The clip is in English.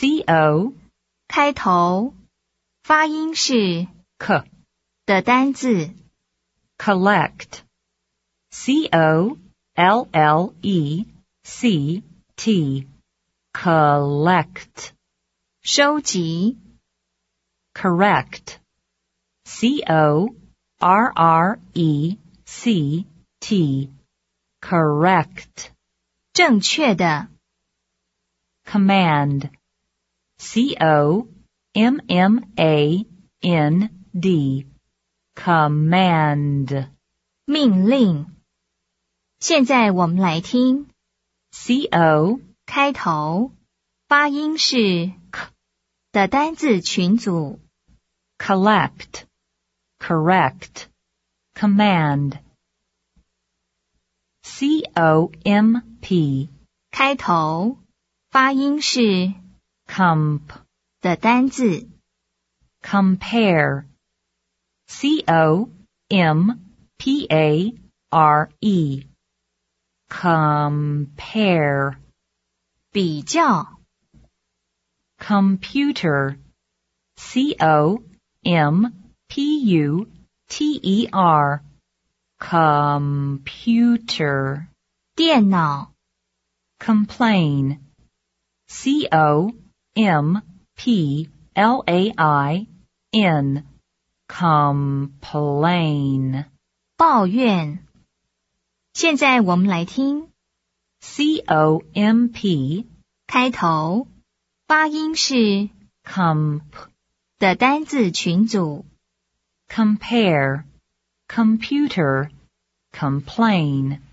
co 开头，发音是 k 的单字。 collect collect collect 收集， correct correct correct 正确的， command command command 命令。现在我们来听 co 开头，发音是 k 的单字群组。 collect correct command comp 开头，发音是 comp 的单字。 compare compare compare 比较， computer computer computer 电脑， complain complain complain 抱怨。现在我们来听 comp 开头，发音是 comp 的单字群组。 compare computer complain